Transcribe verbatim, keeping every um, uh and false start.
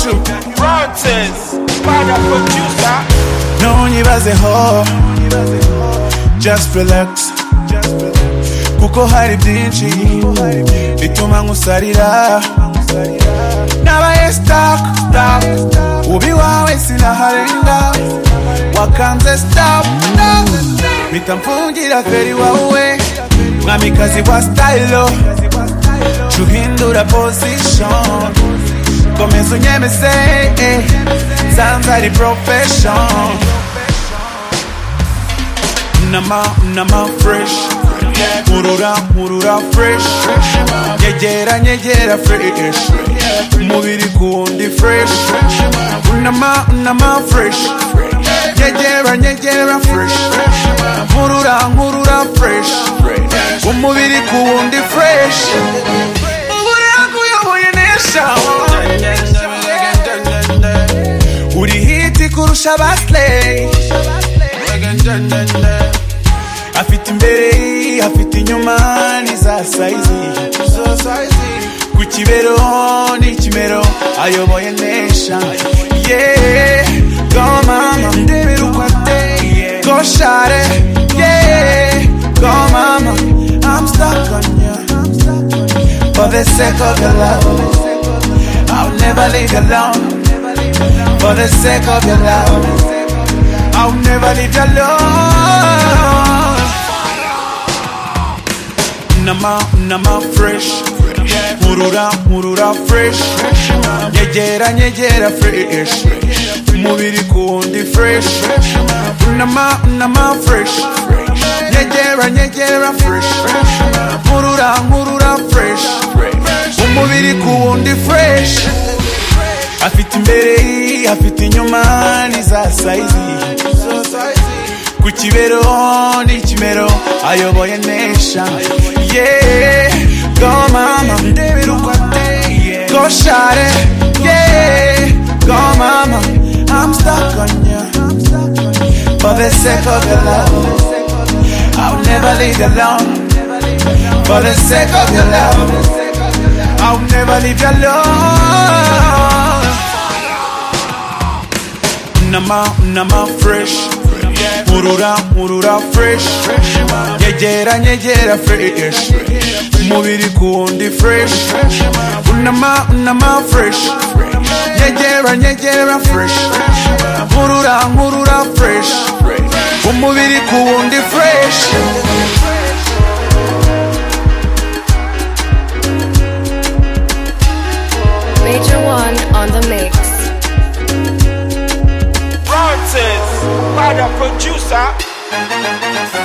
iwacu. Francis, father producer. Ntunyibazeho, just relax, kuko hari byinshi bituma nkusarira. Nabaye stuck, ubi wawe sinaharenga, wakanze stop, mpita mfungira feri wawe, mwamikazi wa style, tuhindura position, komeza unyemeze, nsanze ari profession. Nama, nama fresh, murura, murura fresh, nyegera, nyegera fresh, umubiri kundi fresh. Nama, nama fresh, nyegera, nyegera fresh, murura, murura fresh, umubiri kundi fresh. Ubura kuyoboye nesha, uri hiti kurusha basley. Afite imbere, afite inyuma, ni za saizi. Ku kibero, ni kimero, ayoboye nesha. Yeah, go mama, ndebera uko ateye. Go share, yeah, go mama, I'm stuck on you. For the sake of your love, I'll never leave you alone. For the sake of your love, I'll never leave you alone. Nama, nama fresh, murura, murura fresh, nyegera, nyegera fresh, umubiri kundi fresh. Nama, nama fresh, nyegera, nyegera fresh, murura, murura fresh, umubiri kundi fresh. Afite imbere, afite inyuma, ni za saizi. Ku kibero, ni kimero, ayoboye nesha. Yeah, go mama, ndebera uko ateye. Go share, yeah, go mama, I'm stuck on you. For the sake of your love, I'll never leave you alone. For the sake of your love, I'll never leave you alone. Nama, nama fresh, murura, murura fresh, nyegera, nyegera fresh, umubiri kundi fresh. Nama, nama fresh, nyegera, nyegera fresh, murura, murura fresh, umubiri kundi fresh. Major One on the mix. Francis, father producer.